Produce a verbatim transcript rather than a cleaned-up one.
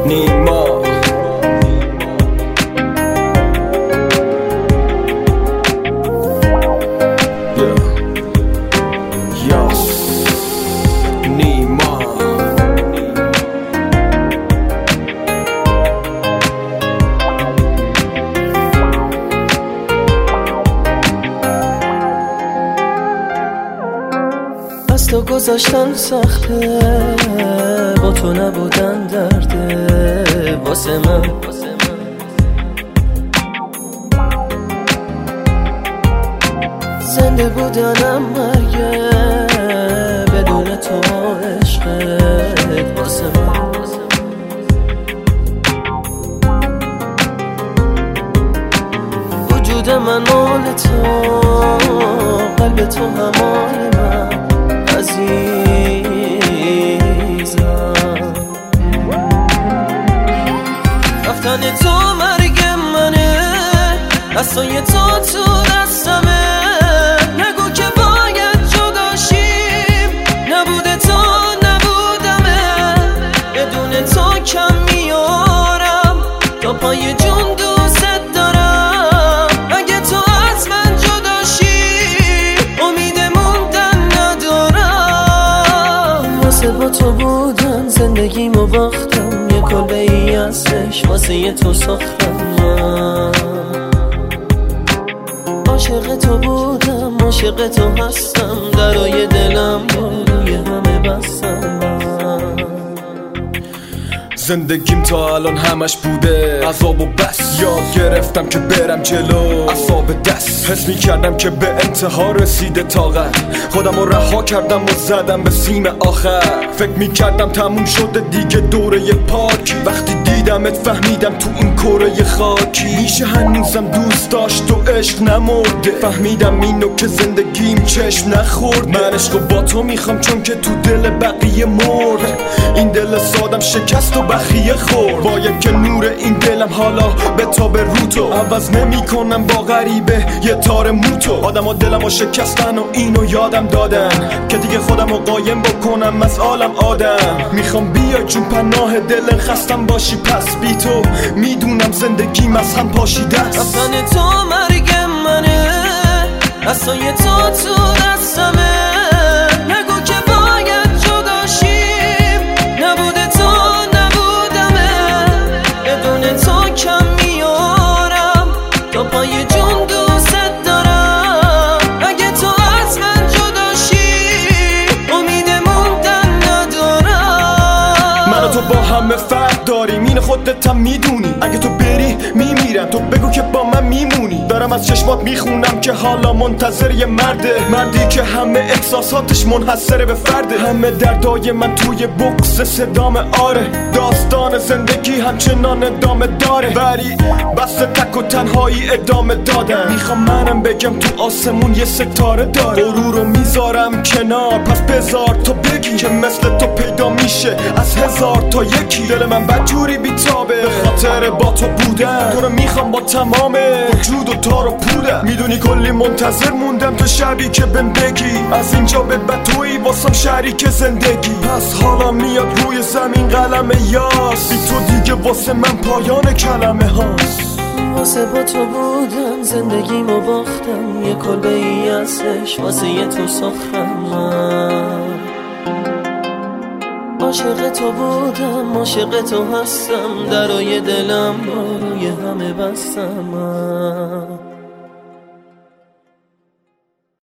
نیما از تو گذاشتن سخته، با تو نبودن درده واسه من. زنده بودنم مرگه، بدون تو عشقت واسه من. وجود من مال تو، قلب تو همال من عزیزم. رفتن تو مرگ منه، دستای تو تو دستمه. نگو که باید جداشیم، نبوده تو نبودمه. بدون تو کم میارم، تا پای جون دوست دارم. اگه تو از من جداشی، امید موندن ندارم. واسه با تو بودن زندگیمو باختم، یه کلبه ای ازش واسه یه تو ساختم. من عاشق تو بودم، عاشق تو هستم. درای دلم روی همه بستم. زندگیم تا الان همش بوده عذاب و بس. یاد گرفتم که برم جلو، اعصاب دست. حس می کردم که به انتها رسیده طاقت. خودم رو رها کردم و زدم به سیم آخر. فکر می کردم تموم شده دیگه دوره پاکی. وقتی دیدمت فهمیدم تو این کره خاکی میشه هنوزم دوست داشت و عشق نمرده. فهمیدم اینو که زندگیم چشم نخورد. من عشقو با تو میخوام چون که تو دل بقیه مرد. این دل سادم شکست و بخیه خورد. باید که نور این دلم حالا به تا به رو تو. عوض نمی کنم با غریبه یه تار موتو. آدم ها دلم ها شکستن و اینو یادم دادن که دیگه خودم رو قایم بکنم از عالم آدم. میخوام بیا جون پناه دل خستم باشی. پس بی تو میدونم زندگیم از هم پاشیده است. رفتن تو مرگ منه، دستای تو تو دستمه. نگو که باید جداشیم، نبوده تو نبودمه. بدون تو کم میارم، تا پای جون دوست دارم. اگه تو از من جداشی، امید موندن ندارم. من و تو با همه فرق داریم، این خودت هم میدونی. اگه تو بری میمیرم، تو بگو که با من میمونی. دارم از چشمات میخونم که حالا منتظر یه مرده. مردی که همه احساساتش منحصره به فرده. همه دردای من توی بکس صدام آره. داستان زندگی همچنان ادامه داره، ولی بس تک و تنهایی ادامه دادن. میخوام منم بگم تو آسمون یه ستاره داره. غرور رو میذارم کنار، پس بذار تو بگی که مثل تو پیدا میشه از هزار تا یکی. دل من بدجوری بیتابه به خاطر با تو بودن. تو رو میخوام با تمام وجود و تار و پودم. میدونی کلی منتظر موندم تو شبی که بهم بگی از اینجا به بعد تویی واسم شریک زندگی. پس حالا میاد روی زمین قلم یاس. بی تو دیگه واسه من پایان کلمه هاست. واسه با تو بودم زندگیمو باختم، یه کلبه ای ازش واسه یه تو ساختم. من عاشق تو بودم، عاشق تو هستم. درای دلم روی همه بستم. من